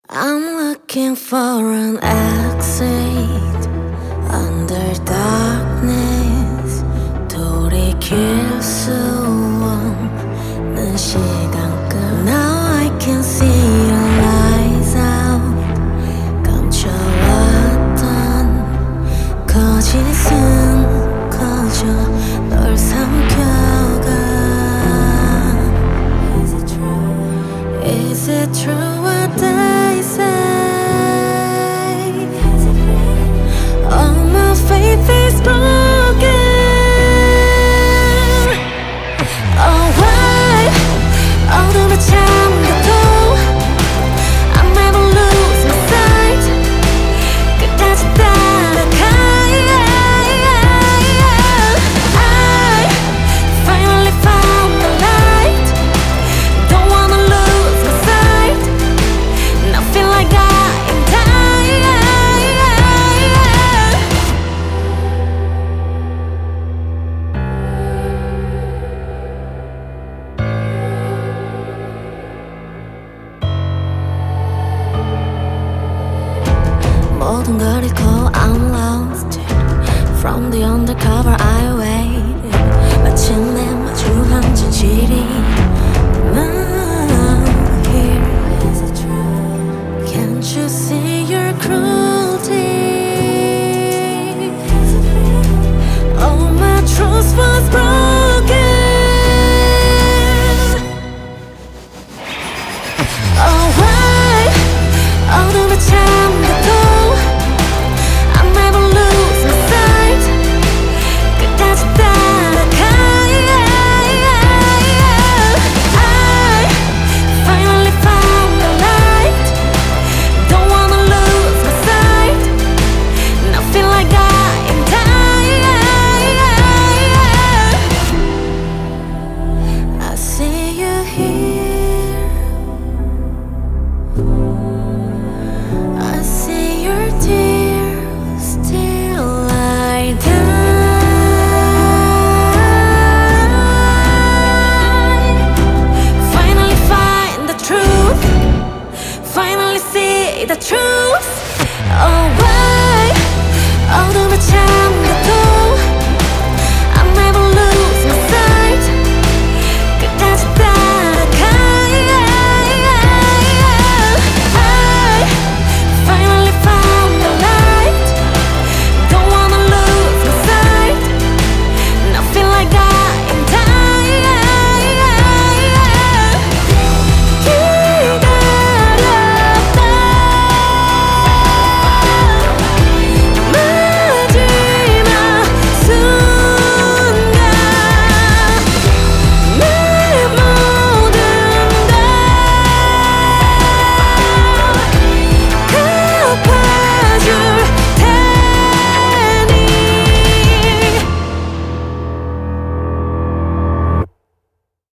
I'm looking for an exit under darkness. 돌이킬 수 없는 시간끝. Now I can see your lights out. 감춰왔던 거짓은 커져 널 삼켜가. Is it true what they say? All my faith is broken. Oh why 어둠에 잠겨도 I'll never lose my sight. 끝까지 따라가. I finally found the light. Don't wanna lose my sight. Now feel like I am dying. 모든 걸 잃고 I'm lost. From the undercover I waited. 마침내 마주한 진실이 now here. Can't you see your cruelty? All my trust was broken. Oh why 어둠에 잠겨도 I'll never lose my sight. 끝까지 따라가. I finally found the light. Don't wanna lose my sight. Now feel like I am dying. I see you here. I see your tears till I die. Finally find the truth. Finally see the truth. Oh why 어둠에 잠겨